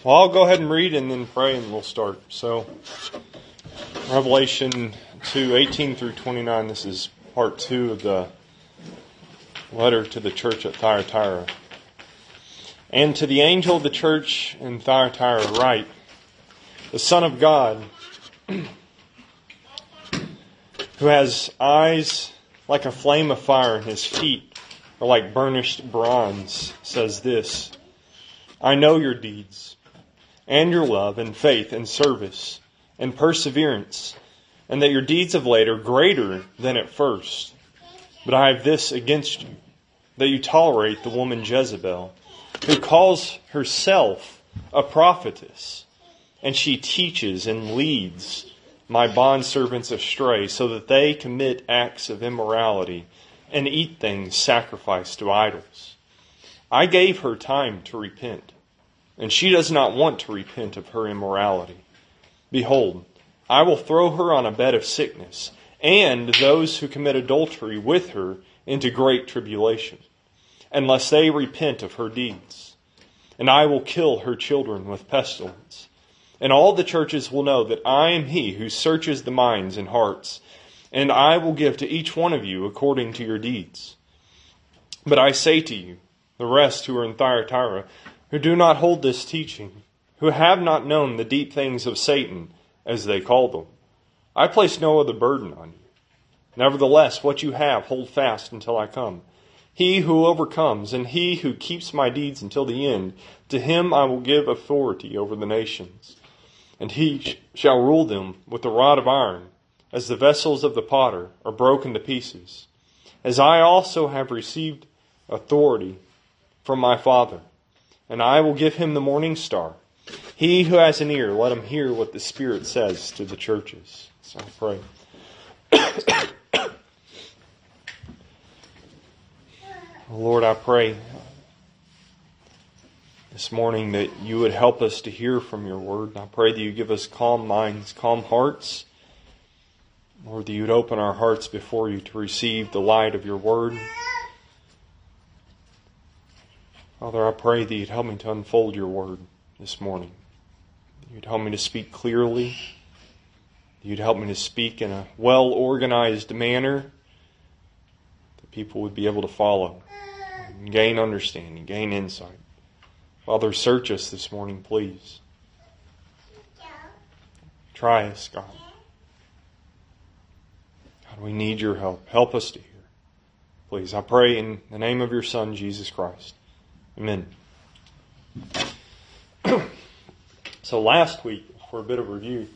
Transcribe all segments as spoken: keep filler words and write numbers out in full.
Well, I'll go ahead and read and then pray and we'll start. So, Revelation two, eighteen through twenty-nine, this is part two of the letter to the church at Thyatira. And to the angel of the church in Thyatira write, the Son of God, who has eyes like a flame of fire and his feet are like burnished bronze, says this, I know your deeds, and your love, and faith, and service, and perseverance, and that your deeds of late are greater than at first. But I have this against you, that you tolerate the woman Jezebel, who calls herself a prophetess, and she teaches and leads my bondservants astray, so that they commit acts of immorality and eat things sacrificed to idols. I gave her time to repent, and she does not want to repent of her immorality. Behold, I will throw her on a bed of sickness, and those who commit adultery with her into great tribulation, unless they repent of her deeds. And I will kill her children with pestilence. And all the churches will know that I am He who searches the minds and hearts, and I will give to each one of you according to your deeds. But I say to you, the rest who are in Thyatira, who do not hold this teaching, who have not known the deep things of Satan, as they call them, I place no other burden on you. Nevertheless, what you have, hold fast until I come. He who overcomes, and he who keeps my deeds until the end, to him I will give authority over the nations. And he shall rule them with a rod of iron, as the vessels of the potter are broken to pieces. As I also have received authority from my Father, and I will give him the morning star. He who has an ear, let him hear what the Spirit says to the churches. So I pray. Lord, I pray this morning that you would help us to hear from your word. I pray that you give us calm minds, calm hearts. Lord, that you would open our hearts before you to receive the light of your word. Father, I pray that you'd help me to unfold your word this morning. You'd help me to speak clearly. You'd help me to speak in a well-organized manner that people would be able to follow and gain understanding, gain insight. Father, search us this morning, please. Try us, God. God, we need your help. Help us to hear. Please, I pray in the name of your Son, Jesus Christ. Amen. So last week, for a bit of review,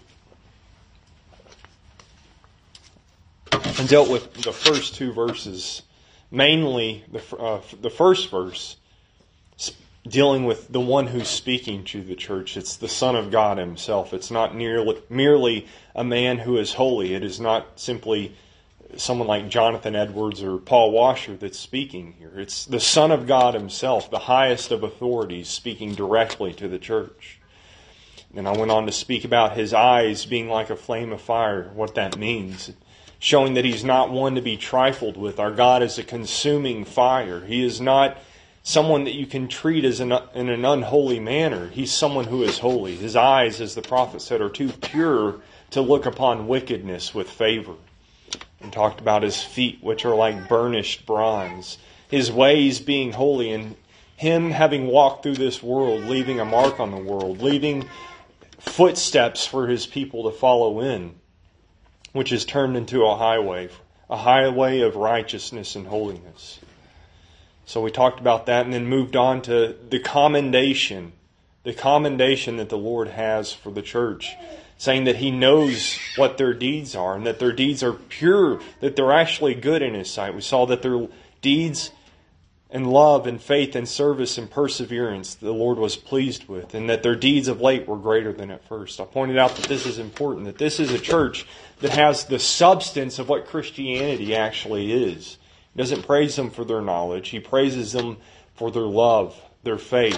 I dealt with the first two verses. Mainly, the, uh, the first verse, dealing with the one who's speaking to the church. It's the Son of God himself. It's not nearly, merely a man who is holy. It is not simply someone like Jonathan Edwards or Paul Washer that's speaking here. It's the Son of God himself, the highest of authorities, speaking directly to the church. And I went on to speak about his eyes being like a flame of fire, what that means, showing that he's not one to be trifled with. Our God is a consuming fire. He is not someone that you can treat as an, in an unholy manner. He's someone who is holy. His eyes, as the prophet said, are too pure to look upon wickedness with favor. And talked about his feet, which are like burnished bronze. His ways being holy, and him having walked through this world, leaving a mark on the world, leaving footsteps for his people to follow in, which is turned into a highway, a highway of righteousness and holiness. So we talked about that and then moved on to the commendation, the commendation that the Lord has for the church, saying that He knows what their deeds are and that their deeds are pure, that they're actually good in His sight. We saw that their deeds and love and faith and service and perseverance the Lord was pleased with, and that their deeds of late were greater than at first. I pointed out that this is important, that this is a church that has the substance of what Christianity actually is. He doesn't praise them for their knowledge. He praises them for their love, their faith,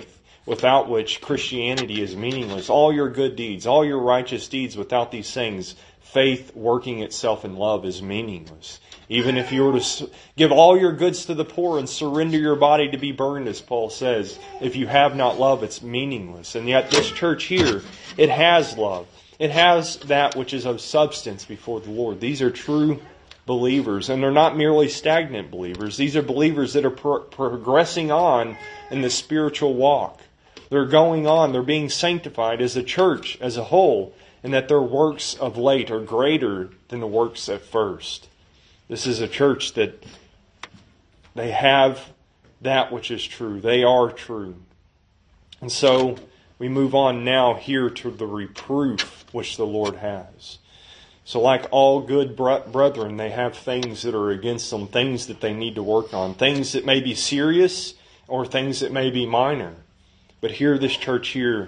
without which Christianity is meaningless. All your good deeds, all your righteous deeds, without these things, faith working itself in love is meaningless. Even if you were to give all your goods to the poor and surrender your body to be burned, as Paul says, if you have not love, it's meaningless. And yet this church here, it has love. It has that which is of substance before the Lord. These are true believers, and they're not merely stagnant believers. These are believers that are pro- progressing on in the spiritual walk. They're going on, they're being sanctified as a church, as a whole, and that their works of late are greater than the works at first. This is a church that they have that which is true. They are true. And so we move on now here to the reproof which the Lord has. So like all good brethren, they have things that are against them, things that they need to work on, things that may be serious or things that may be minor. But here, this church here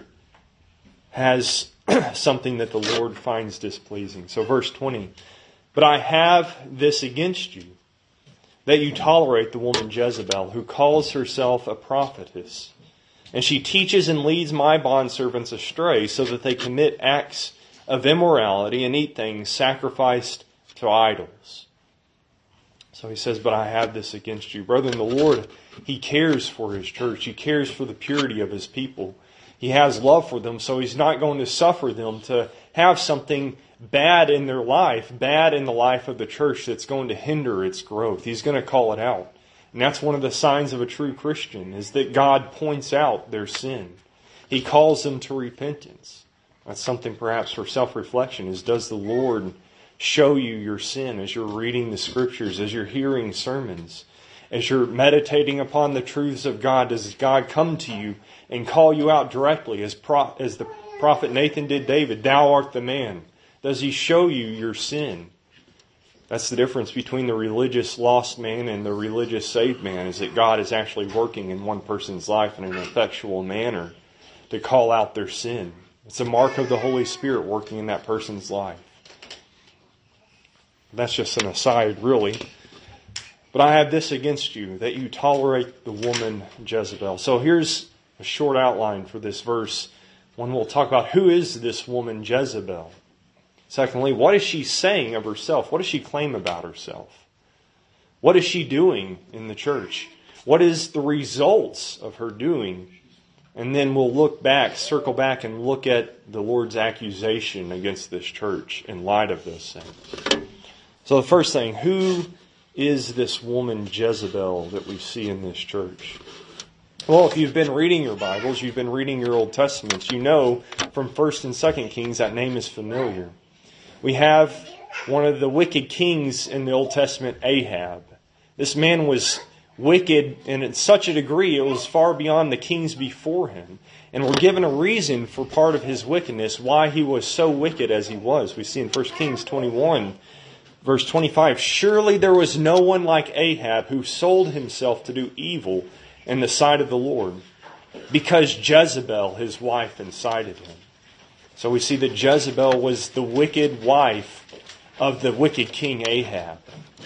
has something that the Lord finds displeasing. So verse twenty, "But I have this against you, that you tolerate the woman Jezebel, who calls herself a prophetess. And she teaches and leads my bondservants astray, so that they commit acts of immorality and eat things sacrificed to idols." So he says, but I have this against you. Brethren, the Lord, He cares for His church. He cares for the purity of His people. He has love for them, so He's not going to suffer them to have something bad in their life, bad in the life of the church that's going to hinder its growth. He's going to call it out. And that's one of the signs of a true Christian, is that God points out their sin. He calls them to repentance. That's something perhaps for self-reflection, is does the Lord show you your sin as you're reading the Scriptures, as you're hearing sermons, as you're meditating upon the truths of God? Does God come to you and call you out directly, as, pro- as the prophet Nathan did David, "Thou art the man"? Does He show you your sin? That's the difference between the religious lost man and the religious saved man, is that God is actually working in one person's life in an effectual manner to call out their sin. It's a mark of the Holy Spirit working in that person's life. That's just an aside, really. "But I have this against you, that you tolerate the woman Jezebel." So here's a short outline for this verse. One, we'll talk about who is this woman Jezebel. Secondly, what is she saying of herself? What does she claim about herself? What is she doing in the church? What is the results of her doing? And then we'll look back, circle back, and look at the Lord's accusation against this church in light of those things. So the first thing, who is this woman Jezebel that we see in this church? Well, if you've been reading your Bibles, you've been reading your Old Testaments, you know from First and Second Kings that name is familiar. We have one of the wicked kings in the Old Testament, Ahab. This man was wicked, and in such a degree it was far beyond the kings before him. And we're given a reason for part of his wickedness, why he was so wicked as he was. We see in First Kings twenty-one, verse twenty-five, "Surely there was no one like Ahab, who sold himself to do evil in the sight of the Lord, because Jezebel, his wife, incited him." So we see that Jezebel was the wicked wife of the wicked king Ahab.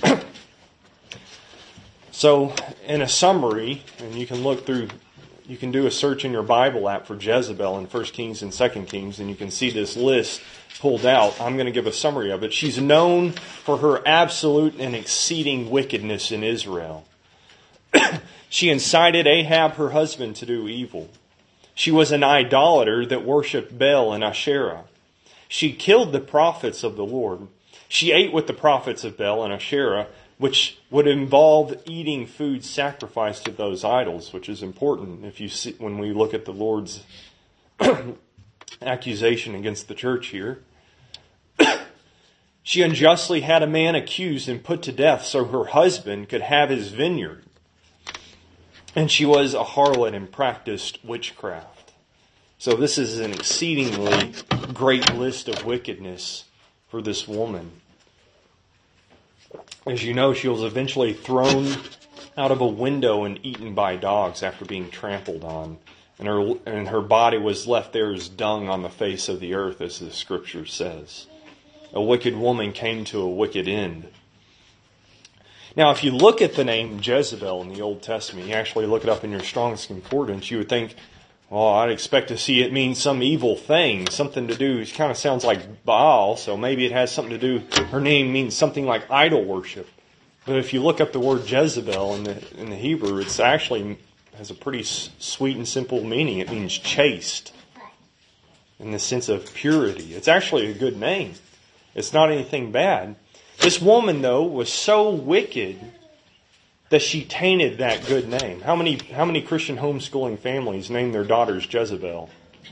So, in a summary, and you can look through, you can do a search in your Bible app for Jezebel in First Kings and Second Kings, and you can see this list pulled out. I'm going to give a summary of it. She's known for her absolute and exceeding wickedness in Israel. She incited Ahab, her husband, to do evil. She was an idolater that worshipped Baal and Asherah. She killed the prophets of the Lord. She ate with the prophets of Baal and Asherah, which would involve eating food sacrificed to those idols, which is important if you see when we look at the Lord's accusation against the church here. She unjustly had a man accused and put to death so her husband could have his vineyard. And she was a harlot and practiced witchcraft. So this is an exceedingly great list of wickedness for this woman. As you know, she was eventually thrown out of a window and eaten by dogs after being trampled on. And her, and her body was left there as dung on the face of the earth, as the Scripture says. A wicked woman came to a wicked end. Now, if you look at the name Jezebel in the Old Testament, you actually look it up in your Strong's Concordance, you would think, Well, I'd expect to see it mean some evil thing, something to do, it kind of sounds like Baal, so maybe it has something to do, her name means something like idol worship. But if you look up the word Jezebel in the in the Hebrew, it's actually has a pretty sweet and simple meaning. It means chaste, in the sense of purity. It's actually a good name. It's not anything bad. This woman, though, was so wicked that she tainted that good name. How many how many Christian homeschooling families name their daughters Jezebel?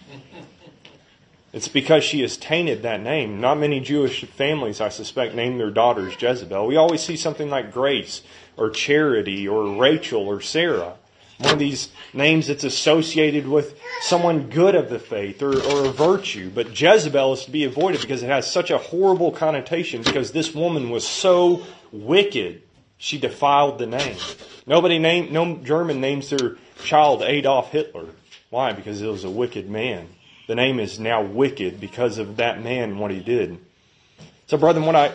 It's because she has tainted that name. Not many Jewish families, I suspect, name their daughters Jezebel. We always see something like Grace or Charity or Rachel or Sarah. One of these names that's associated with someone good of the faith or, or a virtue. But Jezebel is to be avoided because it has such a horrible connotation, because this woman was so wicked. She defiled the name. Nobody named, no German names their child Adolf Hitler. Why? Because it was a wicked man. The name is now wicked because of that man and what he did. So, brethren, when I,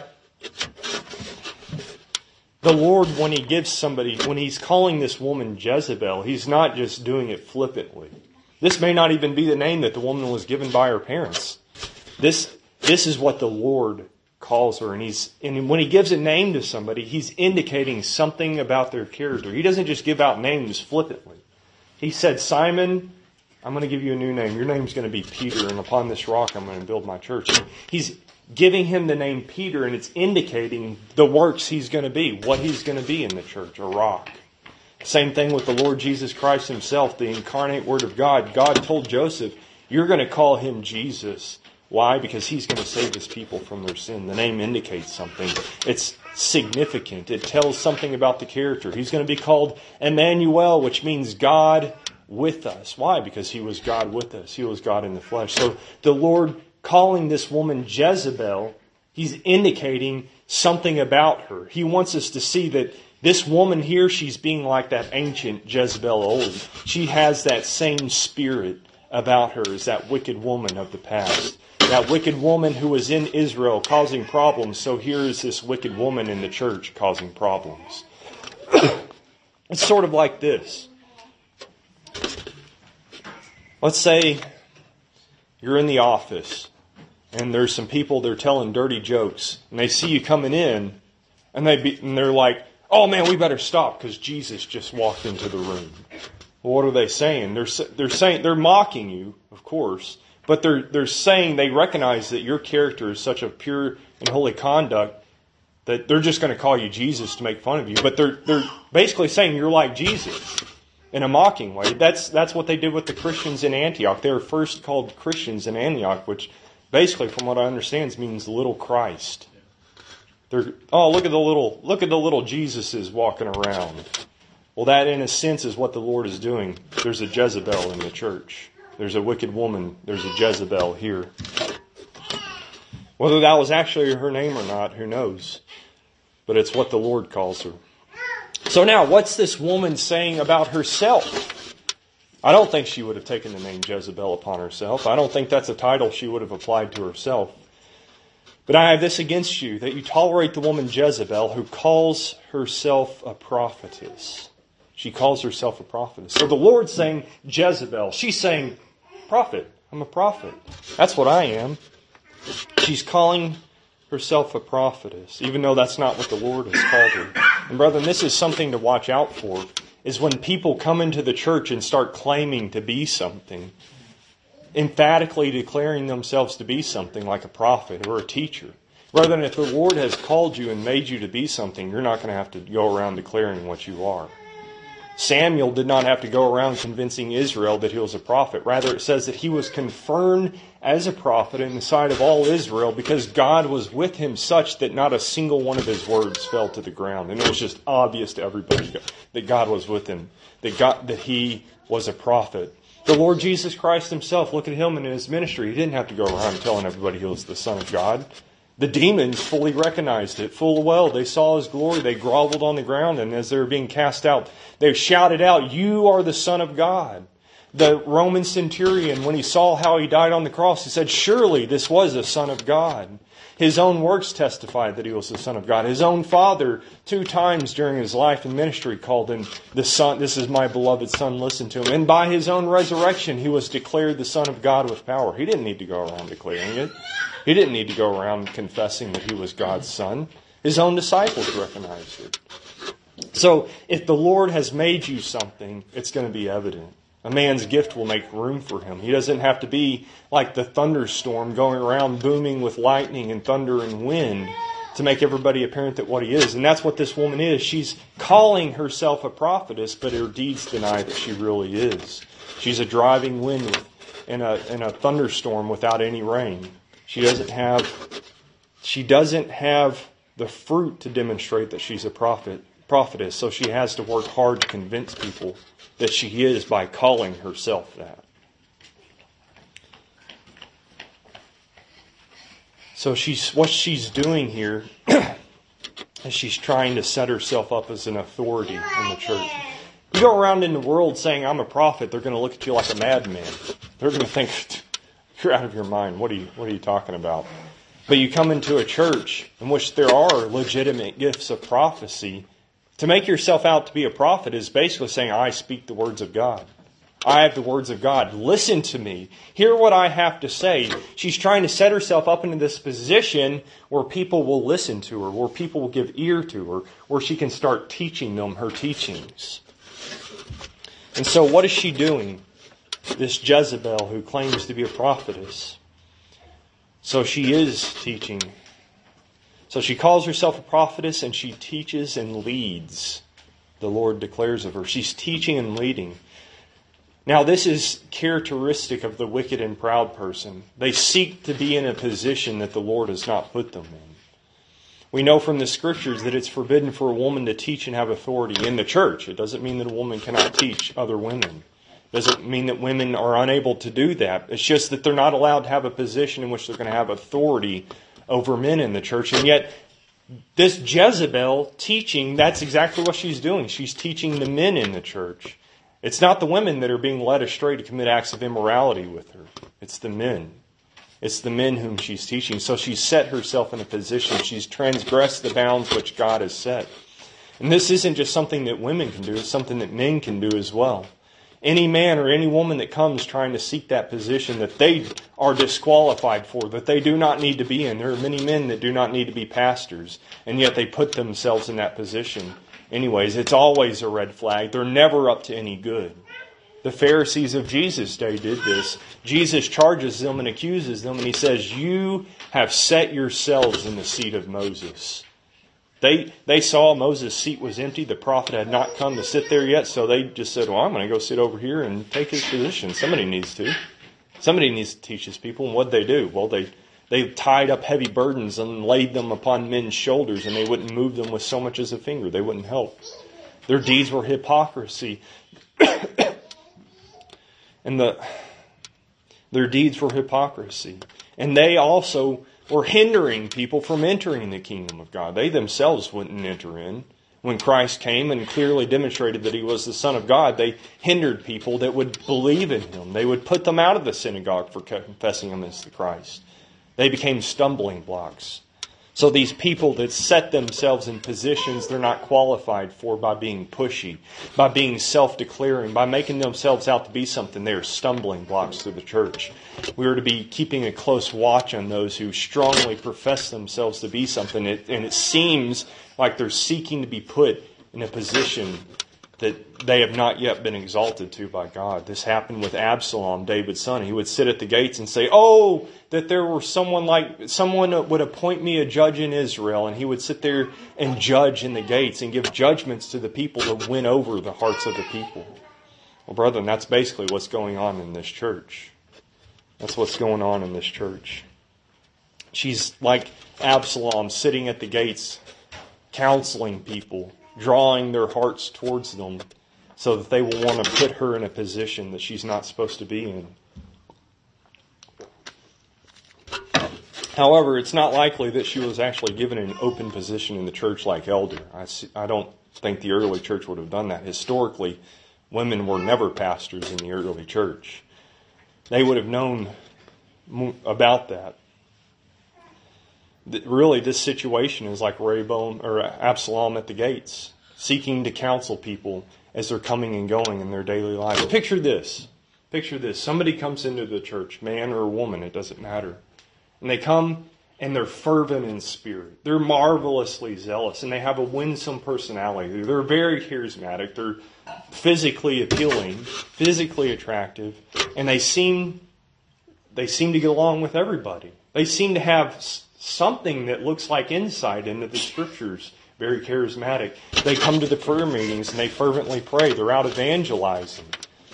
the Lord, when He gives somebody, when He's calling this woman Jezebel, He's not just doing it flippantly. This may not even be the name that the woman was given by her parents. This, this is what the Lord calls her, and he's and when He gives a name to somebody, He's indicating something about their character. He doesn't just give out names flippantly. He said, Simon, I'm going to give you a new name. Your name's going to be Peter, and upon this rock I'm going to build my church. He's giving him the name Peter, and it's indicating the works he's going to be, what he's going to be in the church, a rock. Same thing with the Lord Jesus Christ Himself, the incarnate Word of God. God told Joseph, you're going to call Him Jesus. Why? Because He's going to save His people from their sin. The name indicates something. It's significant. It tells something about the character. He's going to be called Emmanuel, which means God with us. Why? Because He was God with us. He was God in the flesh. So the Lord calling this woman Jezebel, He's indicating something about her. He wants us to see that this woman here, she's being like that ancient Jezebel old. She has that same spirit about her as that wicked woman of the past. That wicked woman who was in Israel causing problems. So here is this wicked woman in the church causing problems. It's sort of like this. Let's say you're in the office and there's some people, they're telling dirty jokes, and they see you coming in, and, they be, and they're like, oh man, we better stop because Jesus just walked into the room. Well, what are they saying? They're, they're saying, they're mocking you, of course. But they're they're saying they recognize that your character is such a pure and holy conduct that they're just going to call you Jesus to make fun of you. But they're they're basically saying you're like Jesus in a mocking way. That's that's what they did with the Christians in Antioch. They were first called Christians in Antioch, which basically, from what I understand, means little Christ. They're oh look at the little look at the little Jesuses walking around. Well, that in a sense is what the Lord is doing. There's a Jezebel in the church. There's a wicked woman. There's a Jezebel here. Whether that was actually her name or not, who knows? But it's what the Lord calls her. So now, what's this woman saying about herself? I don't think she would have taken the name Jezebel upon herself. I don't think that's a title she would have applied to herself. But I have this against you, that you tolerate the woman Jezebel, who calls herself a prophetess. She calls herself a prophetess. So the Lord's saying Jezebel. She's saying prophet. I'm a prophet. That's what I am. She's calling herself a prophetess, even though that's not what the Lord has called her. And brethren, this is something to watch out for, is when people come into the church and start claiming to be something, emphatically declaring themselves to be something like a prophet or a teacher. Brethren, if the Lord has called you and made you to be something, you're not going to have to go around declaring what you are. Samuel did not have to go around convincing Israel that he was a prophet. Rather, it says that he was confirmed as a prophet in the sight of all Israel because God was with him such that not a single one of his words fell to the ground. And it was just obvious to everybody that God was with him, that God, that he was a prophet. The Lord Jesus Christ Himself, look at Him in His ministry. He didn't have to go around telling everybody He was the Son of God. The demons fully recognized it full well. They saw His glory. They groveled on the ground. And as they were being cast out, they shouted out, "You are the Son of God." The Roman centurion, when he saw how He died on the cross, he said, "Surely this was the Son of God." His own works testified that he was the Son of God. His own Father, two times during his life and ministry, called him the Son. This is my beloved Son, listen to him. And by his own resurrection, he was declared the Son of God with power. He didn't need to go around declaring it. He didn't need to go around confessing that he was God's Son. His own disciples recognized it. So if the Lord has made you something, it's going to be evident. A man's gift will make room for him. He doesn't have to be like the thunderstorm going around booming with lightning and thunder and wind to make everybody apparent that what he is. And that's what this woman is. She's calling herself a prophetess, but her deeds deny that she really is. She's a driving wind in a, in a thunderstorm without any rain. She doesn't have, she doesn't have the fruit to demonstrate that she's a prophet, prophetess, so she has to work hard to convince people that she is by calling herself that. So she's what she's doing here is she's trying to set herself up as an authority in the church. You go around in the world saying, I'm a prophet, they're going to look at you like a madman. They're going to think, you're out of your mind. What are you, what are you talking about? But you come into a church in which there are legitimate gifts of prophecy. To make yourself out to be a prophet is basically saying, I speak the words of God. I have the words of God. Listen to me. Hear what I have to say. She's trying to set herself up into this position where people will listen to her, where people will give ear to her, where she can start teaching them her teachings. And so what is she doing? This Jezebel who claims to be a prophetess. So she is teaching. So she calls herself a prophetess and she teaches and leads. The Lord declares of her. She's teaching and leading. Now this is characteristic of the wicked and proud person. They seek to be in a position that the Lord has not put them in. We know from the Scriptures that it's forbidden for a woman to teach and have authority in the church. It doesn't mean that a woman cannot teach other women. It doesn't mean that women are unable to do that. It's just that they're not allowed to have a position in which they're going to have authority over men in the church. And yet, this Jezebel teaching, that's exactly what she's doing. She's teaching the men in the church. It's not the women that are being led astray to commit acts of immorality with her. It's the men. It's the men whom she's teaching. So she's set herself in a position. She's transgressed the bounds which God has set. And this isn't just something that women can do. It's something that men can do as well. Any man or any woman that comes trying to seek that position that they are disqualified for, that they do not need to be in. There are many men that do not need to be pastors, and yet they put themselves in that position. Anyways, it's always a red flag. They're never up to any good. The Pharisees of Jesus' day did this. Jesus charges them and accuses them, and he says, you have set yourselves in the seat of Moses. They they saw Moses' seat was empty. The prophet had not come to sit there yet. So they just said, well, I'm going to go sit over here and take his position. Somebody needs to. Somebody needs to teach his people. And what did they do? Well, they, they tied up heavy burdens and laid them upon men's shoulders. And they wouldn't move them with so much as a finger. They wouldn't help. Their deeds were hypocrisy. and the their deeds were hypocrisy. And they also were hindering people from entering the kingdom of God. They themselves wouldn't enter in. When Christ came and clearly demonstrated that he was the Son of God, they hindered people that would believe in him. They would put them out of the synagogue for confessing him as the Christ. They became stumbling blocks. So these people that set themselves in positions they're not qualified for by being pushy, by being self-declaring, by making themselves out to be something, they're stumbling blocks to the church. We are to be keeping a close watch on those who strongly profess themselves to be something, and it seems like they're seeking to be put in a position that they have not yet been exalted to by God. This happened with Absalom, David's son. He would sit at the gates and say, oh, that there were someone like, someone would appoint me a judge in Israel. And he would sit there and judge in the gates and give judgments to the people to win over the hearts of the people. Well, brethren, that's basically what's going on in this church. That's what's going on in this church. She's like Absalom sitting at the gates, counseling people, drawing their hearts towards them so that they will want to put her in a position that she's not supposed to be in. However, it's not likely that she was actually given an open position in the church like elder. I, see, I don't think the early church would have done that. Historically, women were never pastors in the early church. They would have known about that. Really, this situation is like Rehoboam or Absalom at the gates, seeking to counsel people as they're coming and going in their daily lives. Picture this. Picture this. Somebody comes into the church, man or woman, it doesn't matter. And they come and they're fervent in spirit. They're marvelously zealous and they have a winsome personality. They're very charismatic. They're physically appealing, physically attractive, and they seem they seem to get along with everybody. They seem to have something that looks like insight into the Scriptures. Very charismatic. They come to the prayer meetings and they fervently pray. They're out evangelizing.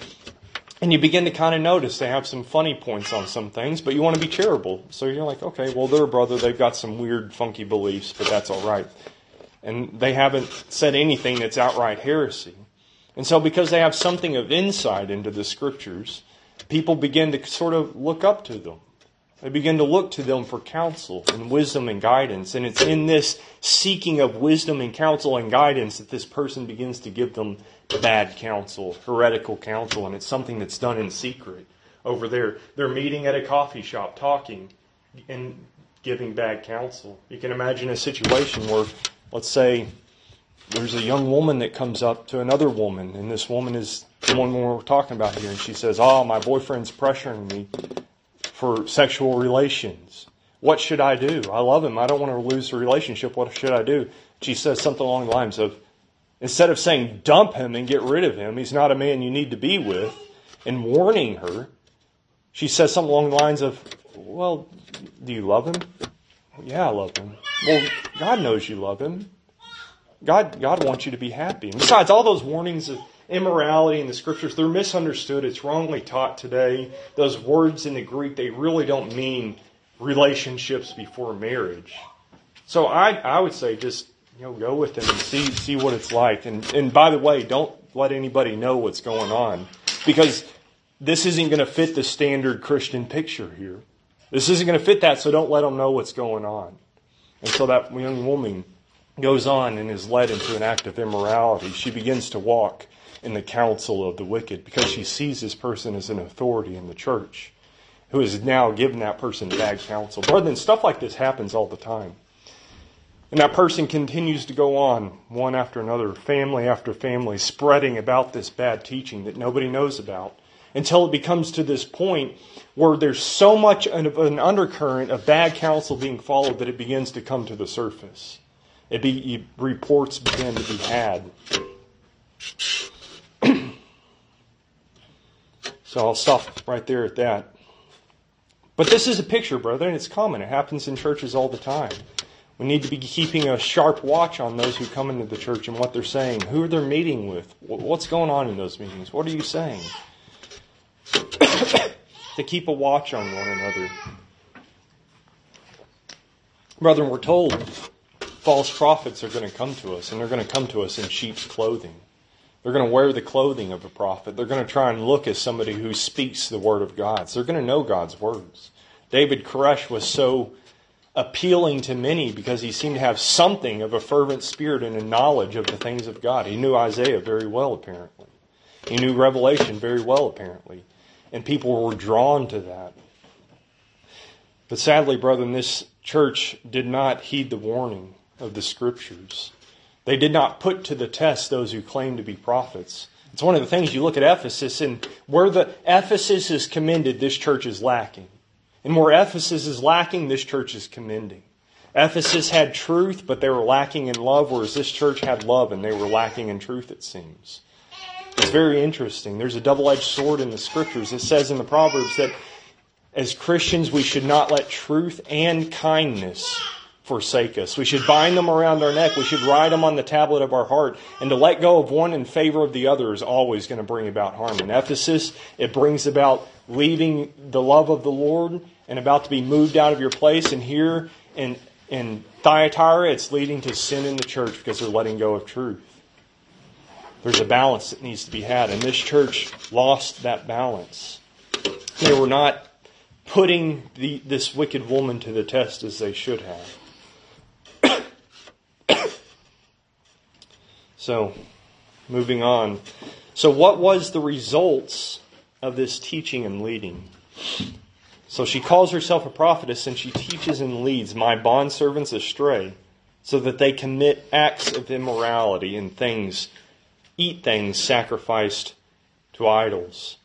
And you begin to kind of notice they have some funny points on some things, but you want to be charitable. So you're like, okay, well, they're a brother. They've got some weird, funky beliefs, but that's all right. And they haven't said anything that's outright heresy. And so because they have something of insight into the Scriptures, people begin to sort of look up to them. They begin to look to them for counsel and wisdom and guidance. And it's in this seeking of wisdom and counsel and guidance that this person begins to give them bad counsel, heretical counsel. And it's something that's done in secret over there. They're meeting at a coffee shop, talking and giving bad counsel. You can imagine a situation where, let's say, there's a young woman that comes up to another woman. And this woman is the one we're talking about here. And she says, oh, my boyfriend's pressuring me for sexual relations. What should I do? I love him. I don't want to lose the relationship. What should I do? She says something along the lines of, instead of saying dump him and get rid of him, he's not a man you need to be with, and warning her, she says something along the lines of, well, do you love him? Yeah, I love him. Well, God knows you love him. God, God wants you to be happy. And besides, all those warnings of immorality in the Scriptures, they're misunderstood. It's wrongly taught today. Those words in the Greek, they really don't mean relationships before marriage. So I, I would say just, you know, go with them and see see what it's like. And and by the way, don't let anybody know what's going on, because this isn't going to fit the standard Christian picture here. This isn't going to fit that, so don't let them know what's going on. And so that young woman goes on and is led into an act of immorality. She begins to walk in the counsel of the wicked because she sees this person as an authority in the church who is now giving that person bad counsel. Brethren, stuff like this happens all the time. And that person continues to go on, one after another, family after family, spreading about this bad teaching that nobody knows about, until it becomes to this point where there's so much of an undercurrent of bad counsel being followed that it begins to come to the surface. It be, reports begin to be had. So I'll stop right there at that. But this is a picture, brother, and it's common. It happens in churches all the time. We need to be keeping a sharp watch on those who come into the church and what they're saying. Who are they meeting with? What's going on in those meetings? What are you saying? To keep a watch on one another. Brethren, we're told false prophets are going to come to us, and they're going to come to us in sheep's clothing. They're going to wear the clothing of a prophet. They're going to try and look as somebody who speaks the word of God. So they're going to know God's words. David Koresh was so appealing to many because he seemed to have something of a fervent spirit and a knowledge of the things of God. He knew Isaiah very well, apparently. He knew Revelation very well, apparently. And people were drawn to that. But sadly, brethren, this church did not heed the warning of the Scriptures. They did not put to the test those who claim to be prophets. It's one of the things you look at Ephesus, and where the Ephesus is commended, this church is lacking. And where Ephesus is lacking, this church is commending. Ephesus had truth, but they were lacking in love, whereas this church had love and they were lacking in truth, it seems. It's very interesting. There's a double-edged sword in the Scriptures. It says in the Proverbs that as Christians, we should not let truth and kindness forsake us. We should bind them around our neck. We should write them on the tablet of our heart. And to let go of one in favor of the other is always going to bring about harm. In Ephesus, it brings about leaving the love of the Lord and about to be moved out of your place. And here in, in Thyatira, it's leading to sin in the church because they're letting go of truth. There's a balance that needs to be had. And this church lost that balance. They were not putting the, this wicked woman to the test as they should have. So, moving on. So what was the results of this teaching and leading? So she calls herself a prophetess, and she teaches and leads my bondservants astray, so that they commit acts of immorality and things, eat things sacrificed to idols.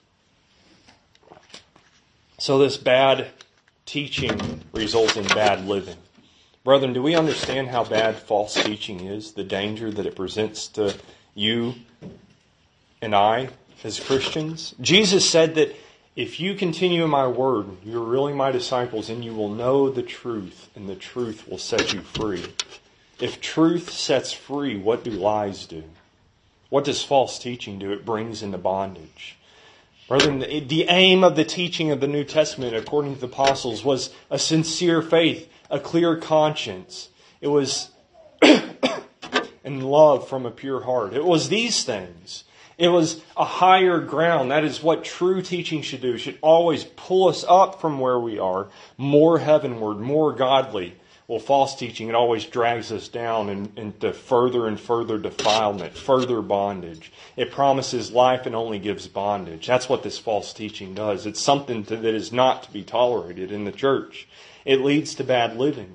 So this bad teaching results in bad living. Brethren, do we understand how bad false teaching is? The danger that it presents to you and I as Christians? Jesus said that if you continue in my word, you're really my disciples, and you will know the truth, and the truth will set you free. If truth sets free, what do lies do? What does false teaching do? It brings into bondage. Brethren, the aim of the teaching of the New Testament, according to the apostles, was a sincere faith, a clear conscience. It was and love from a pure heart. It was these things. It was a higher ground. That is what true teaching should do. It should always pull us up from where we are, more heavenward, more godly. Well, false teaching, it always drags us down in, into further and further defilement, further bondage. It promises life and only gives bondage. That's what this false teaching does. It's something to, that is not to be tolerated in the church. It leads to bad living.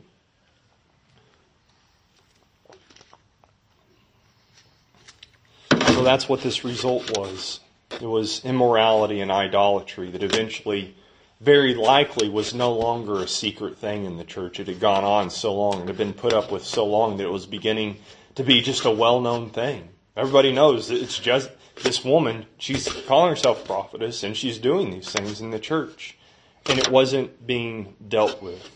So that's what this result was. It was immorality and idolatry that eventually, very likely, was no longer a secret thing in the church. It had gone on so long, it had been put up with so long that it was beginning to be just a well-known thing. Everybody knows that it's just this woman, she's calling herself a prophetess, and she's doing these things in the church. And it wasn't being dealt with.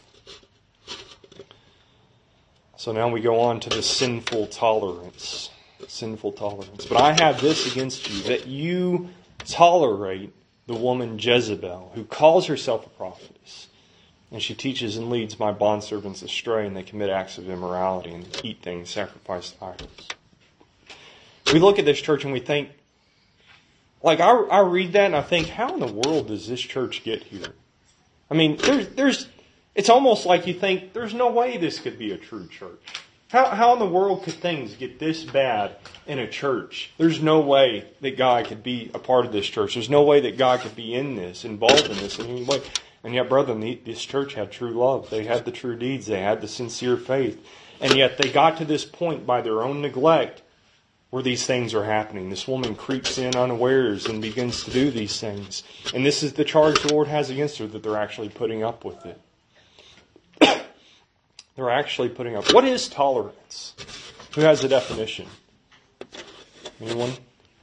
So now we go on to the sinful tolerance. Sinful tolerance. But I have this against you, that you tolerate the woman Jezebel, who calls herself a prophetess. And she teaches and leads my bondservants astray, and they commit acts of immorality and eat things sacrificed to idols. We look at this church and we think, like I, I read that and I think, how in the world does this church get here? I mean, there's, there's, it's almost like you think, there's no way this could be a true church. How, how in the world could things get this bad in a church? There's no way that God could be a part of this church. There's no way that God could be in this, involved in this in any way. And yet, brethren, this church had true love. They had the true deeds. They had the sincere faith. And yet they got to this point by their own neglect where these things are happening. This woman creeps in unawares and begins to do these things. And this is the charge the Lord has against her, that they're actually putting up with it. They're actually putting up. What is tolerance? Who has the definition? Anyone?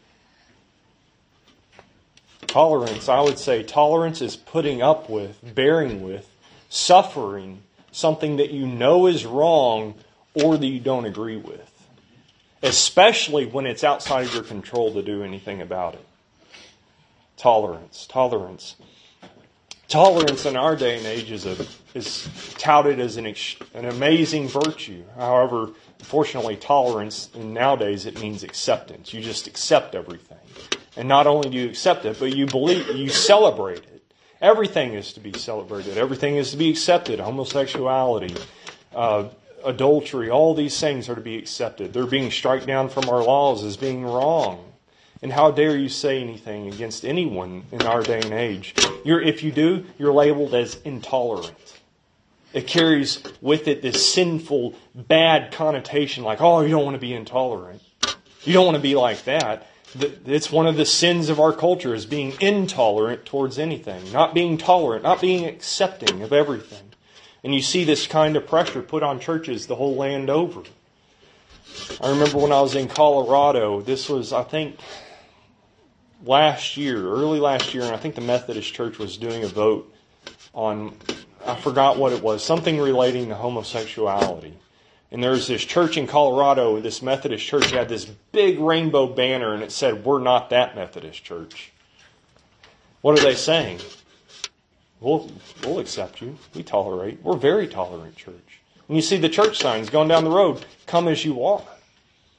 Tolerance, I would say, tolerance is putting up with, bearing with, suffering something that you know is wrong or that you don't agree with. Especially when it's outside of your control to do anything about it. Tolerance, tolerance. Tolerance in our day and age is, a, is touted as an, an amazing virtue. However, unfortunately, tolerance in nowadays, it means acceptance. You just accept everything. And not only do you accept it, but you believe, you celebrate it. Everything is to be celebrated. Everything is to be accepted. Homosexuality, uh, adultery, all these things are to be accepted. They're being struck down from our laws as being wrong. And how dare you say anything against anyone in our day and age? You're, if you do, you're labeled as intolerant. It carries with it this sinful, bad connotation like, oh, you don't want to be intolerant. You don't want to be like that. It's one of the sins of our culture is being intolerant towards anything. Not being tolerant, not being accepting of everything. And you see this kind of pressure put on churches the whole land over. I remember when I was in Colorado, this was, I think, last year, early last year, and I think the Methodist Church was doing a vote on, I forgot what it was, something relating to homosexuality. And there was this church in Colorado, this Methodist church had this big rainbow banner, and it said, "We're not that Methodist church." What are they saying? We'll, we'll accept you. We tolerate. We're a very tolerant church. And you see the church signs going down the road, "Come as you are."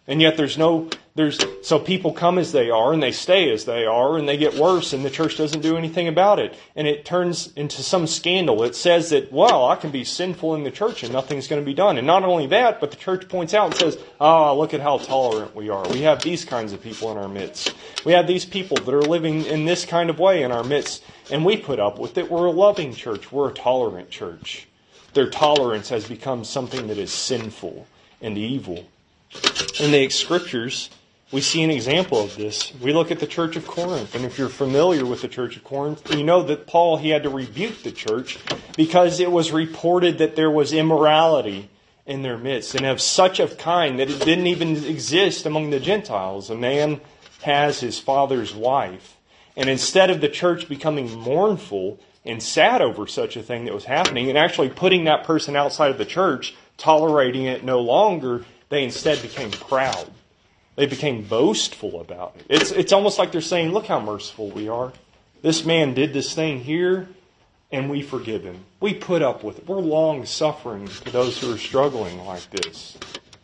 And yet there's no, there's, so people come as they are and they stay as they are and they get worse and the church doesn't do anything about it. And it turns into some scandal. It says that, well, I can be sinful in the church and nothing's going to be done. And not only that, but the church points out and says, oh, look at how tolerant we are. We have these kinds of people in our midst. We have these people that are living in this kind of way in our midst. And we put up with it. We're a loving church. We're a tolerant church. Their tolerance has become something that is sinful and evil. In the Scriptures, we see an example of this. We look at the church of Corinth, and if you're familiar with the church of Corinth, you know that Paul, he had to rebuke the church because it was reported that there was immorality in their midst, and of such a kind that it didn't even exist among the Gentiles. A man has his father's wife, and instead of the church becoming mournful and sad over such a thing that was happening, and actually putting that person outside of the church, tolerating it no longer, they instead became proud. They became boastful about it. It's, it's almost like they're saying, look how merciful we are. This man did this thing here, and we forgive him. We put up with it. We're long-suffering to those who are struggling like this.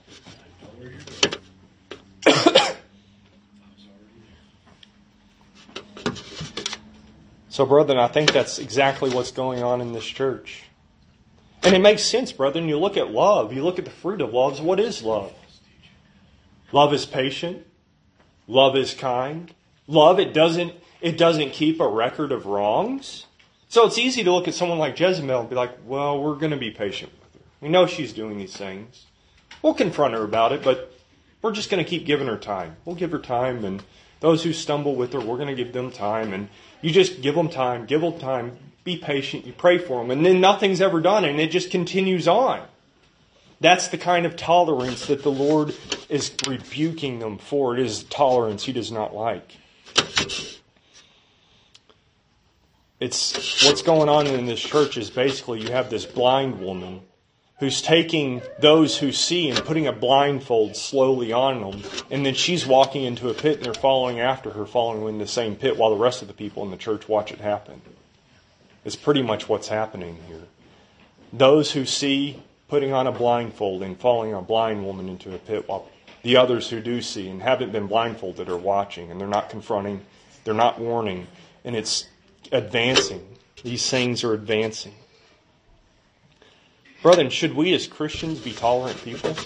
So, brethren, I think that's exactly what's going on in this church. And it makes sense, brethren. You look at love. You look at the fruit of love. What is love? Love is patient. Love is kind. Love, it doesn't, it doesn't keep a record of wrongs. So it's easy to look at someone like Jezebel and be like, well, we're going to be patient with her. We know she's doing these things. We'll confront her about it, but we're just going to keep giving her time. We'll give her time, and those who stumble with her, we're going to give them time. And you just give them time, give them time. Be patient, you pray for them, and then nothing's ever done, and it just continues on. That's the kind of tolerance that the Lord is rebuking them for. It is tolerance He does not like. It's what's going on in this church is basically you have this blind woman who's taking those who see and putting a blindfold slowly on them, and then she's walking into a pit and they're following after her, following in the same pit while the rest of the people in the church watch it happen. It's pretty much what's happening here. Those who see putting on a blindfold and following a blind woman into a pit, while the others who do see and haven't been blindfolded are watching, and they're not confronting, they're not warning, and it's advancing. These things are advancing. Brethren, should we as Christians be tolerant people?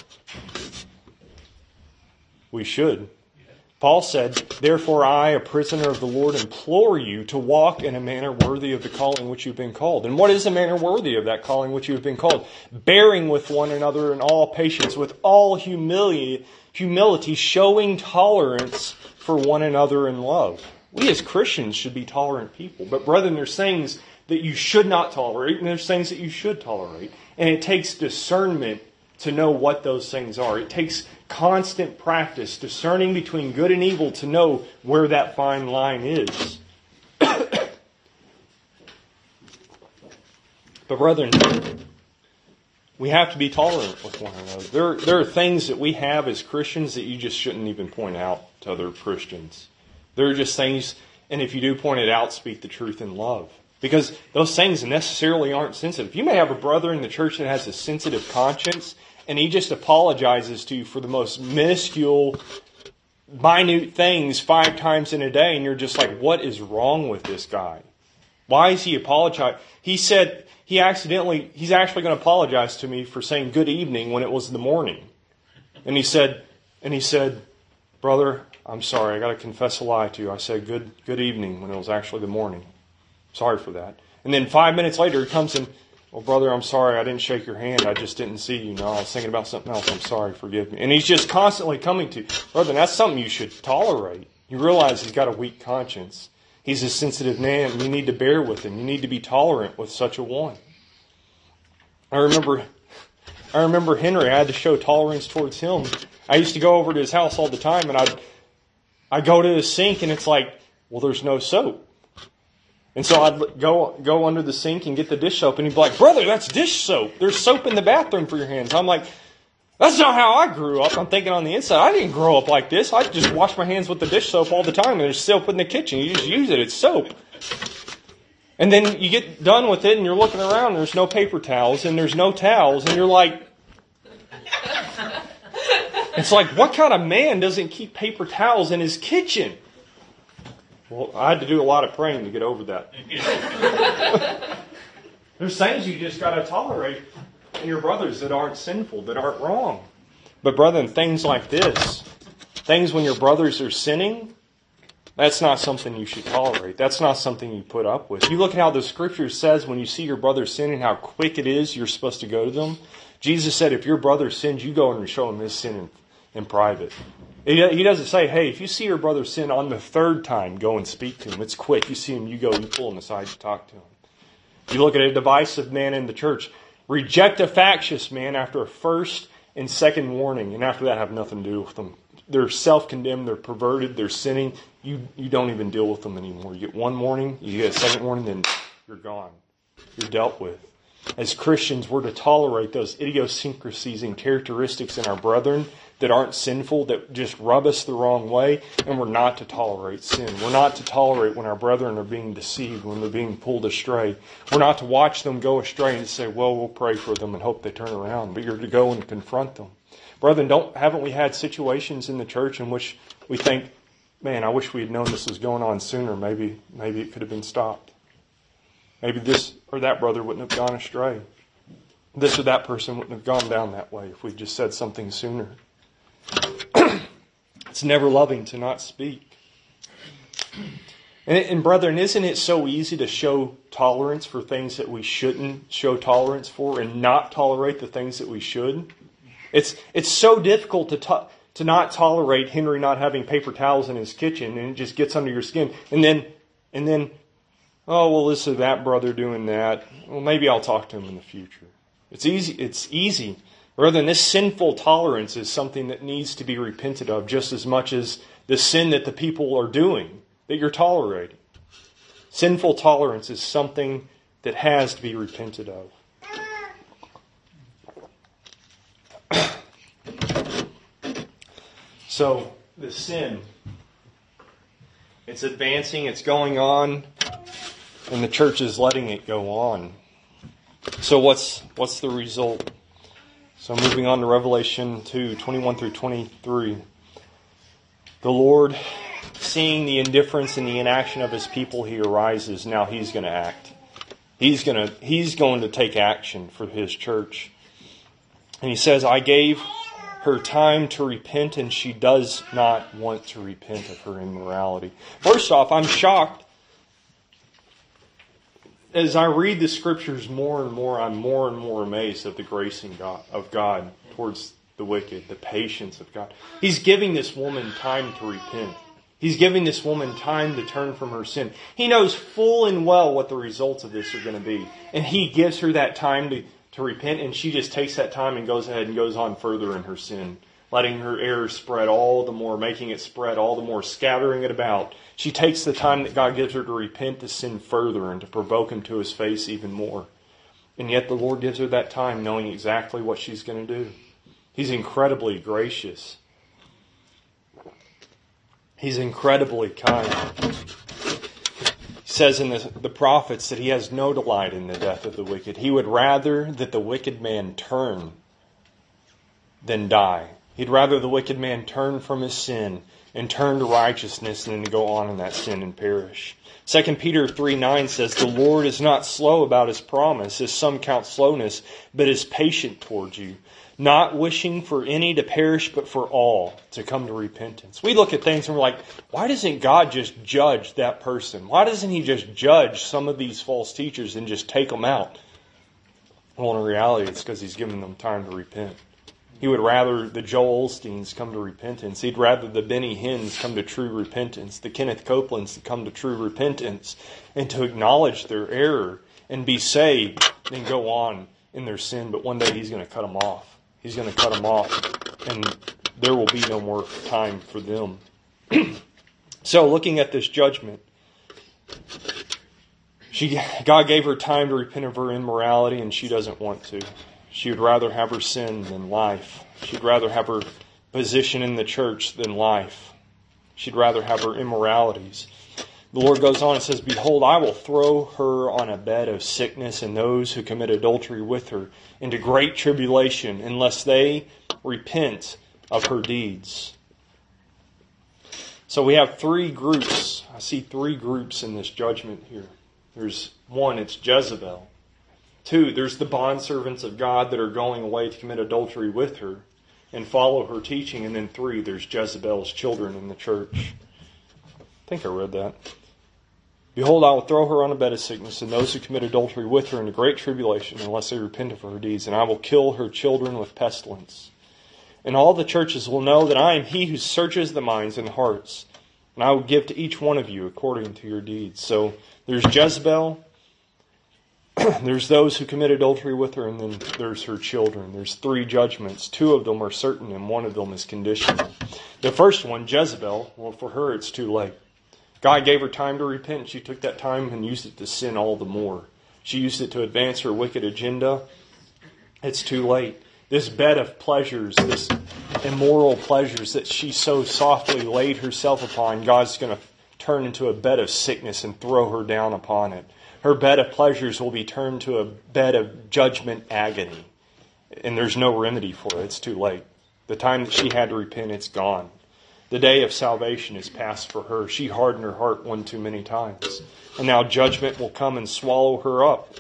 We should. Paul said, therefore I, a prisoner of the Lord, implore you to walk in a manner worthy of the calling which you've been called. And what is a manner worthy of that calling which you have been called? Bearing with one another in all patience, with all humility, humility, showing tolerance for one another in love. We as Christians should be tolerant people. But brethren, there's things that you should not tolerate, and there's things that you should tolerate. And it takes discernment to know what those things are. It takes constant practice, discerning between good and evil to know where that fine line is. But brethren, we have to be tolerant with one another. There, there are things that we have as Christians that you just shouldn't even point out to other Christians. There are just things, and if you do point it out, speak the truth in love. Because those things necessarily aren't sensitive. You may have a brother in the church that has a sensitive conscience, and he just apologizes to you for the most minuscule, minute things five times in a day, and you're just like, what is wrong with this guy? Why is he apologizing? He said he accidentally, he's actually going to apologize to me for saying good evening when it was the morning. And he said, and he said, brother, I'm sorry, I got to confess a lie to you. I said good good evening when it was actually the morning. Sorry for that. And then five minutes later, he comes in, well, brother, I'm sorry, I didn't shake your hand. I just didn't see you. No, I was thinking about something else. I'm sorry, forgive me. And he's just constantly coming to you. Brother, that's something you should tolerate. You realize he's got a weak conscience. He's a sensitive man. You need to bear with him. You need to be tolerant with such a one. I remember, I remember Henry. I had to show tolerance towards him. I used to go over to his house all the time, and I'd, I'd go to the sink, and it's like, well, there's no soap. And so I'd go go under the sink and get the dish soap. And he'd be like, brother, that's dish soap. There's soap in the bathroom for your hands. I'm like, that's not how I grew up. I'm thinking on the inside, I didn't grow up like this. I just wash my hands with the dish soap all the time. And there's soap in the kitchen. You just use it. It's soap. And then you get done with it and you're looking around. And there's no paper towels and there's no towels. And you're like, It's like, what kind of man doesn't keep paper towels in his kitchen? Well, I had to do a lot of praying to get over that. There's things you just got to tolerate in your brothers that aren't sinful, that aren't wrong. But brethren, things like this, things when your brothers are sinning, that's not something you should tolerate. That's not something you put up with. You look at how the Scripture says when you see your brother sinning, how quick it is you're supposed to go to them. Jesus said, if your brother sins, you go and show him his sin in, in private. He doesn't say, hey, if you see your brother sin on the third time, go and speak to him. It's quick. You see him, you go, you pull him aside to talk to him. You look at a divisive man in the church. Reject a factious man after a first and second warning, and after that have nothing to do with them. They're self-condemned, they're perverted, they're sinning. You you don't even deal with them anymore. You get one warning, you get a second warning, then you're gone. You're dealt with. As Christians, we're to tolerate those idiosyncrasies and characteristics in our brethren that aren't sinful, that just rub us the wrong way, and we're not to tolerate sin. We're not to tolerate when our brethren are being deceived, when they're being pulled astray. We're not to watch them go astray and say, well, we'll pray for them and hope they turn around, but you're to go and confront them. Brethren, don't haven't we had situations in the church in which we think, man, I wish we had known this was going on sooner. Maybe, maybe it could have been stopped. Maybe this or that brother wouldn't have gone astray. This or that person wouldn't have gone down that way if we just said something sooner. It's never loving to not speak. And, and brethren, isn't it so easy to show tolerance for things that we shouldn't show tolerance for and not tolerate the things that we should? It's it's so difficult to to, to not tolerate Henry not having paper towels in his kitchen, and it just gets under your skin. And then and then, oh well, this or that brother doing that. Well, maybe I'll talk to him in the future. It's easy. It's easy. Rather than this sinful tolerance is something that needs to be repented of just as much as the sin that the people are doing, that you're tolerating. Sinful tolerance is something that has to be repented of. So, the sin, it's advancing, it's going on, and the church is letting it go on. So what's what's the result? So moving on to Revelation two, twenty-one through twenty-three. The Lord, seeing the indifference and the inaction of His people, He arises. Now He's going to act. He's going to He's going to take action for His church. And He says, I gave her time to repent, and she does not want to repent of her immorality. First off, I'm shocked. As I read the Scriptures more and more, I'm more and more amazed at the grace of God towards the wicked, the patience of God. He's giving this woman time to repent. He's giving this woman time to turn from her sin. He knows full and well what the results of this are going to be. And He gives her that time to, to repent, and she just takes that time and goes ahead and goes on further in her sin, letting her error spread all the more, making it spread all the more, scattering it about. She takes the time that God gives her to repent, to sin further, and to provoke Him to His face even more. And yet the Lord gives her that time knowing exactly what she's going to do. He's incredibly gracious. He's incredibly kind. He says in the, the prophets that He has no delight in the death of the wicked. He would rather that the wicked man turn than die. He'd rather the wicked man turn from his sin and turn to righteousness than to go on in that sin and perish. Second Peter three nine says, the Lord is not slow about His promise, as some count slowness, but is patient towards you, not wishing for any to perish, but for all to come to repentance. We look at things and we're like, why doesn't God just judge that person? Why doesn't He just judge some of these false teachers and just take them out? Well, in reality, it's because He's given them time to repent. He would rather the Joel Osteens come to repentance. He'd rather the Benny Hinns come to true repentance, the Kenneth Copelands come to true repentance, and to acknowledge their error and be saved than go on in their sin. But one day He's going to cut them off. He's going to cut them off, and there will be no more time for them. So, looking at this judgment, she God gave her time to repent of her immorality, and she doesn't want to. She would rather have her sin than life. She'd rather have her position in the church than life. She'd rather have her immoralities. The Lord goes on and says, behold, I will throw her on a bed of sickness, and those who commit adultery with her into great tribulation, unless they repent of her deeds. So we have three groups. I see three groups in this judgment here. There's one, it's Jezebel. Two, there's the bondservants of God that are going away to commit adultery with her and follow her teaching. And then three, there's Jezebel's children in the church. I think I read that. Behold, I will throw her on a bed of sickness, and those who commit adultery with her into great tribulation, unless they repent of her deeds. And I will kill her children with pestilence. And all the churches will know that I am He who searches the minds and hearts. And I will give to each one of you according to your deeds. So there's Jezebel. There's those who commit adultery with her, and then there's her children. There's three judgments. Two of them are certain, and one of them is conditional. The first one, Jezebel, well, for her it's too late. God gave her time to repent. She took that time and used it to sin all the more. She used it to advance her wicked agenda. It's too late. This bed of pleasures, this immoral pleasures that she so softly laid herself upon, God's going to turn into a bed of sickness and throw her down upon it. Her bed of pleasures will be turned to a bed of judgment agony. And there's no remedy for it. It's too late. The time that she had to repent, it's gone. The day of salvation is past for her. She hardened her heart one too many times. And now judgment will come and swallow her up.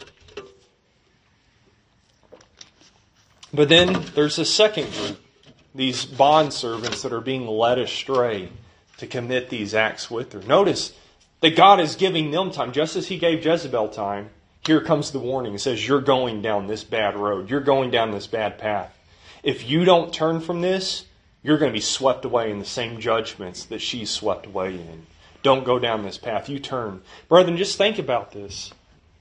But then there's a second group. These bondservants that are being led astray to commit these acts with her. Notice that God is giving them time. Just as He gave Jezebel time, here comes the warning. It says, you're going down this bad road. You're going down this bad path. If you don't turn from this, you're going to be swept away in the same judgments that she's swept away in. Don't go down this path. You turn. Brethren, just think about this.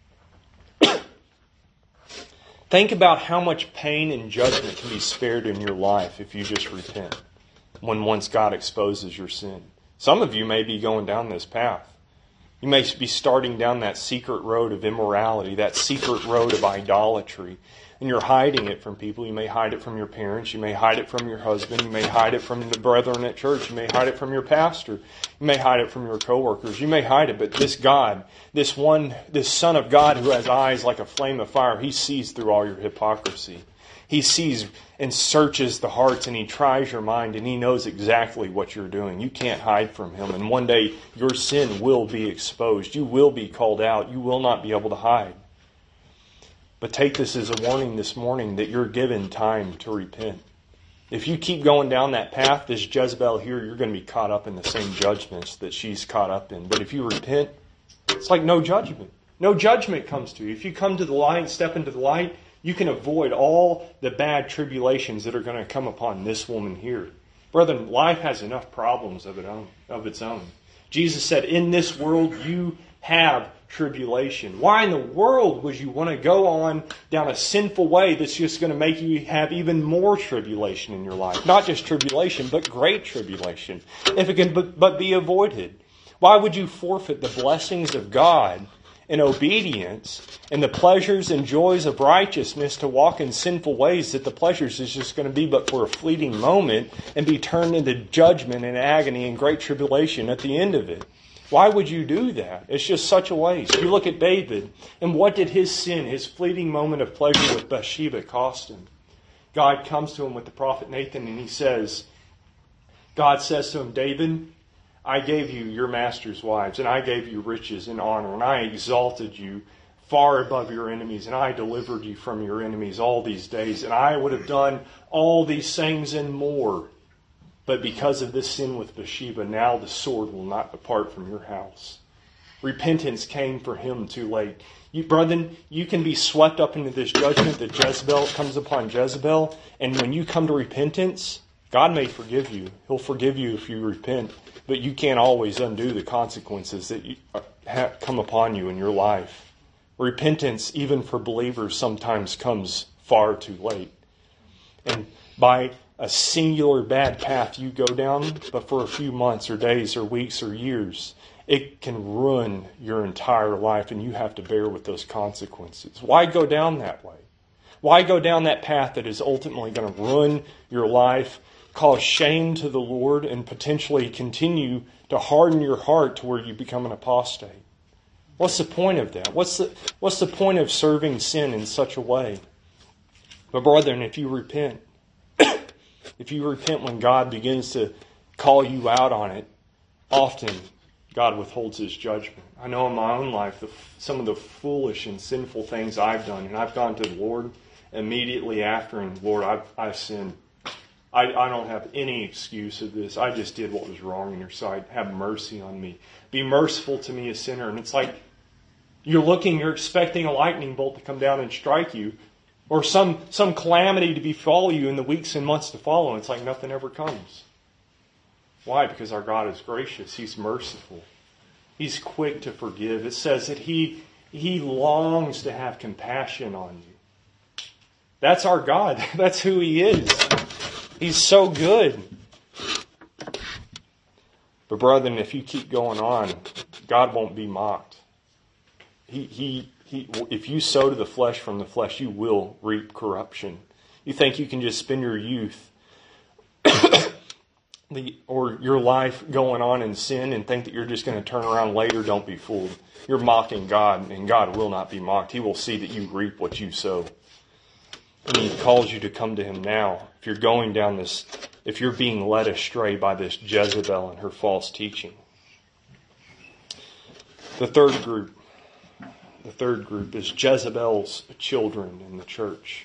Think about how much pain and judgment can be spared in your life if you just repent when once God exposes your sin. Some of you may be going down this path. You may be starting down that secret road of immorality, that secret road of idolatry, and you're hiding it from people. You may hide it from your parents. You may hide it from your husband. You may hide it from the brethren at church. You may hide it from your pastor. You may hide it from your coworkers. You may hide it, but this God, this one, this Son of God who has eyes like a flame of fire, He sees through all your hypocrisy. He sees and searches the hearts, and He tries your mind, and He knows exactly what you're doing. You can't hide from Him, and one day your sin will be exposed. You will be called out. You will not be able to hide. But take this as a warning this morning that you're given time to repent. If you keep going down that path, this Jezebel here, you're going to be caught up in the same judgments that she's caught up in. But if you repent, it's like no judgment. No judgment comes to you. If you come to the light, step into the light, you can avoid all the bad tribulations that are going to come upon this woman here. Brethren, life has enough problems of its own. Of its own. Jesus said, in this world you have tribulation. Why in the world would you want to go on down a sinful way that's just going to make you have even more tribulation in your life? Not just tribulation, but great tribulation, if it can but be avoided. Why would you forfeit the blessings of God in obedience and the pleasures and joys of righteousness to walk in sinful ways that the pleasures is just going to be but for a fleeting moment and be turned into judgment and agony and great tribulation at the end of it? Why would you do that? It's just such a waste. You look at David, and what did his sin, his fleeting moment of pleasure with Bathsheba cost him? God comes to him with the prophet Nathan, and he says, God says to him, David, I gave you your master's wives, and I gave you riches and honor, and I exalted you far above your enemies, and I delivered you from your enemies all these days, and I would have done all these things and more. But because of this sin with Bathsheba, now the sword will not depart from your house. Repentance came for him too late. You, brethren, you can be swept up into this judgment that Jezebel comes upon Jezebel, and when you come to repentance, God may forgive you. He'll forgive you if you repent, but you can't always undo the consequences that you, uh, have come upon you in your life. Repentance, even for believers, sometimes comes far too late. And by a singular bad path you go down, but for a few months or days or weeks or years, it can ruin your entire life, and you have to bear with those consequences. Why go down that way? Why go down that path that is ultimately going to ruin your life, cause shame to the Lord, and potentially continue to harden your heart to where you become an apostate? What's the point of that? What's the, what's the point of serving sin in such a way? But brethren, if you repent, If you repent when God begins to call you out on it, often God withholds His judgment. I know in my own life the, some of the foolish and sinful things I've done, and I've gone to the Lord immediately after, and Lord, I've, I've sinned. I, I don't have any excuse of this. I just did what was wrong in your sight. Have mercy on me. Be merciful to me, a sinner. And it's like you're looking, you're expecting a lightning bolt to come down and strike you, or some, some calamity to befall you in the weeks and months to follow. And it's like nothing ever comes. Why? Because our God is gracious. He's merciful. He's quick to forgive. It says that He, he longs to have compassion on you. That's our God. That's who He is. He's so good. But brethren, if you keep going on, God won't be mocked. He, he, he, if you sow to the flesh from the flesh, you will reap corruption. You think you can just spend your youth the, or your life going on in sin and think that you're just going to turn around later? Don't be fooled. You're mocking God, and God will not be mocked. He will see that you reap what you sow. And He calls you to come to Him now. If you're going down this, if you're being led astray by this Jezebel and her false teaching. The third group, the third group is Jezebel's children in the church.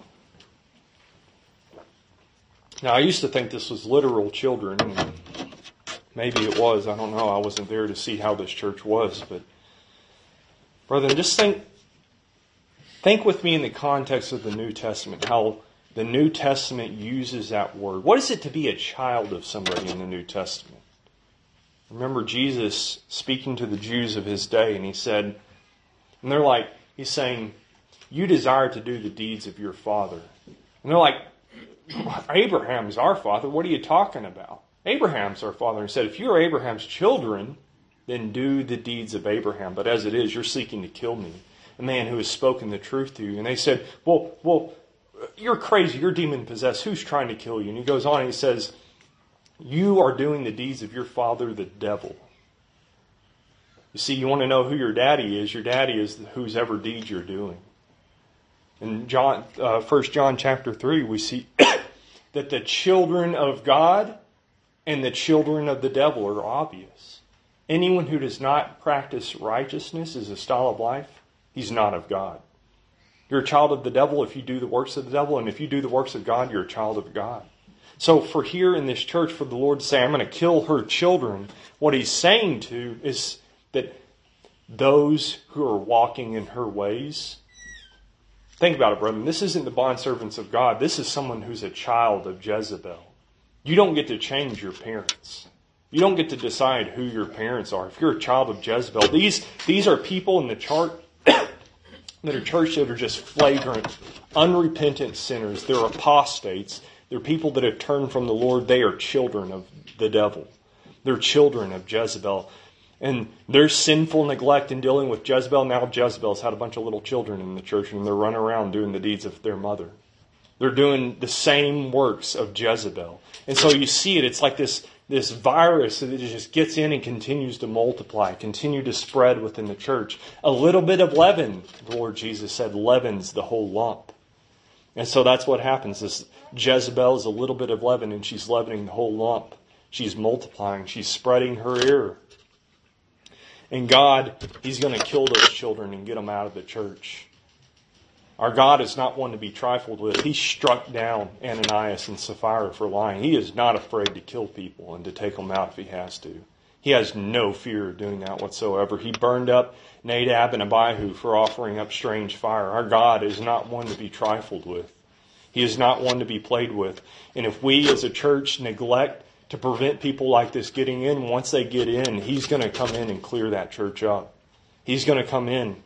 Now, I used to think this was literal children, and maybe it was. I don't know. I wasn't there to see how this church was, but brethren, just think. Think with me in the context of the New Testament, how the New Testament uses that word. What is it to be a child of somebody in the New Testament? Remember Jesus speaking to the Jews of His day, and He said, and they're like, He's saying, you desire to do the deeds of your father. And they're like, Abraham's our father. What are you talking about? Abraham's our father. And He said, if you're Abraham's children, then do the deeds of Abraham. But as it is, you're seeking to kill me, a man who has spoken the truth to you. And they said, well, well, you're crazy. You're demon-possessed. Who's trying to kill you? And He goes on and He says, you are doing the deeds of your father, the devil. You see, you want to know who your daddy is. Your daddy is whose ever deeds you're doing. In John, uh, First John chapter three, we see that the children of God and the children of the devil are obvious. Anyone who does not practice righteousness as a style of life, he's not of God. You're a child of the devil if you do the works of the devil, and if you do the works of God, you're a child of God. So for here in this church, for the Lord to say, I'm going to kill her children, what He's saying to is that those who are walking in her ways, think about it, brethren, this isn't the bondservants of God. This is someone who's a child of Jezebel. You don't get to change your parents. You don't get to decide who your parents are. If you're a child of Jezebel, these, these are people in the chart that are church that are just flagrant, unrepentant sinners. They're apostates. They're people that have turned from the Lord. They are children of the devil. They're children of Jezebel. And their sinful neglect in dealing with Jezebel, now Jezebel's had a bunch of little children in the church and they're running around doing the deeds of their mother. They're doing the same works of Jezebel. And so you see it, it's like this, this virus that just gets in and continues to multiply, continue to spread within the church. A little bit of leaven, the Lord Jesus said, leavens the whole lump. And so that's what happens. This Jezebel is a little bit of leaven and she's leavening the whole lump. She's multiplying. She's spreading her error. And God, He's going to kill those children and get them out of the church. Our God is not one to be trifled with. He struck down Ananias and Sapphira for lying. He is not afraid to kill people and to take them out if He has to. He has no fear of doing that whatsoever. He burned up Nadab and Abihu for offering up strange fire. Our God is not one to be trifled with. He is not one to be played with. And if we as a church neglect to prevent people like this getting in, once they get in, He's going to come in and clear that church up. He's going to come in.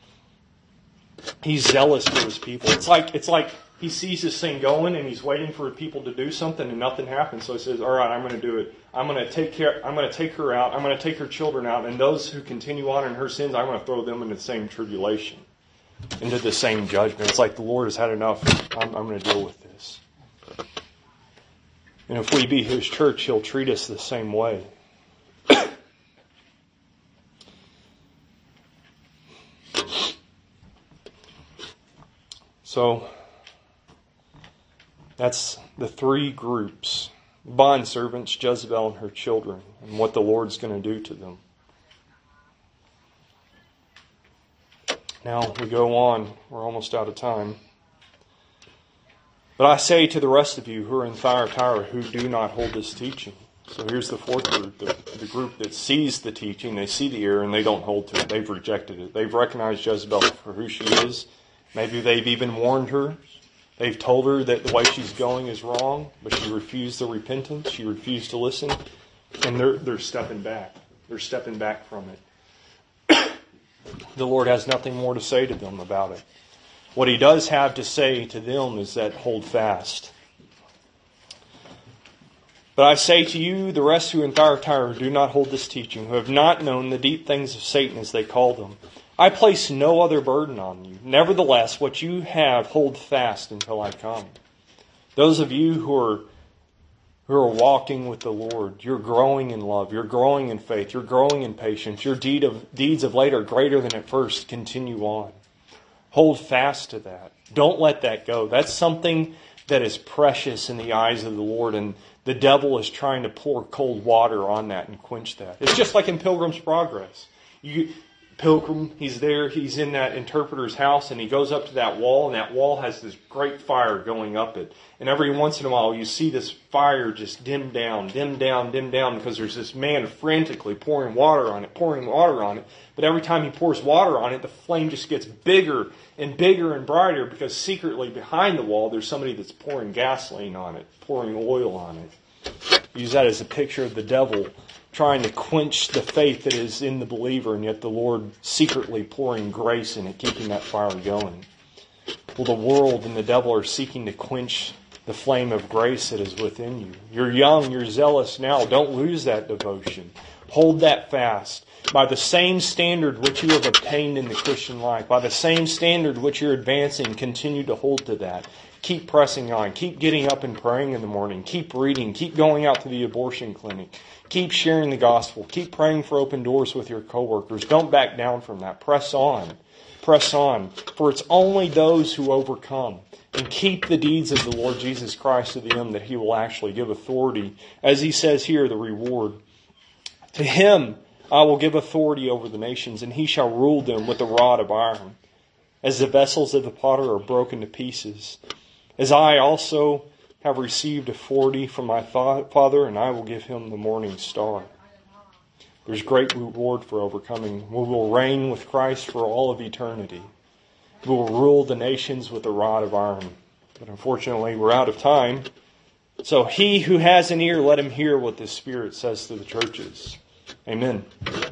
He's zealous for His people. It's like it's like He sees this thing going and He's waiting for people to do something and nothing happens. So He says, all right, I'm going to do it. I'm going to take care. I'm going to take her out. I'm going to take her children out. And those who continue on in her sins, I'm going to throw them into the same tribulation, into the same judgment. It's like the Lord has had enough. I'm, I'm going to deal with this. And if we be His church, He'll treat us the same way. So, That's the three groups. Bondservants, Jezebel and her children, and what the Lord's going to do to them. Now we go on. We're almost out of time. But I say to the rest of you who are in Thyatira who do not hold this teaching. So here's the fourth group, the, the group that sees the teaching, they see the error, and they don't hold to it. They've rejected it. They've recognized Jezebel for who she is. Maybe they've even warned her. They've told her that the way she's going is wrong, but she refused the repentance. She refused to listen. And they're, they're stepping back. They're stepping back from it. The Lord has nothing more to say to them about it. What He does have to say to them is that hold fast. But I say to you, the rest who in Thyatira do not hold this teaching, who have not known the deep things of Satan as they call them, I place no other burden on you. Nevertheless, what you have, hold fast until I come. Those of you who are who are walking with the Lord, you're growing in love, you're growing in faith, you're growing in patience. Your deed of, deeds of late are greater than at first. Continue on. Hold fast to that. Don't let that go. That's something that is precious in the eyes of the Lord, and the devil is trying to pour cold water on that and quench that. It's just like in Pilgrim's Progress. You, Pilgrim, he's there, he's in that interpreter's house, and he goes up to that wall, and that wall has this great fire going up it. And every once in a while, you see this fire just dim down, dim down, dim down, because there's this man frantically pouring water on it, pouring water on it. But every time he pours water on it, the flame just gets bigger and bigger and brighter, because secretly behind the wall, there's somebody that's pouring gasoline on it, pouring oil on it. Use that as a picture of the devil trying to quench the faith that is in the believer, and yet the Lord secretly pouring grace in it, keeping that fire going. Well, the world and the devil are seeking to quench the flame of grace that is within you. You're young, you're zealous now. Don't lose that devotion. Hold that fast. By the same standard which you have obtained in the Christian life, by the same standard which you're advancing, continue to hold to that. Keep pressing on. Keep getting up and praying in the morning. Keep reading. Keep going out to the abortion clinic. Keep sharing the gospel. Keep praying for open doors with your coworkers. Don't back down from that. Press on. Press on. For it's only those who overcome and keep the deeds of the Lord Jesus Christ to them that He will actually give authority. As He says here, the reward. To Him I will give authority over the nations, and He shall rule them with a rod of iron, as the vessels of the potter are broken to pieces. As I also have received authority from my Father, and I will give Him the morning star. There's great reward for overcoming. We will reign with Christ for all of eternity. We will rule the nations with a rod of iron. But unfortunately, we're out of time. So he who has an ear, let him hear what the Spirit says to the churches. Amen.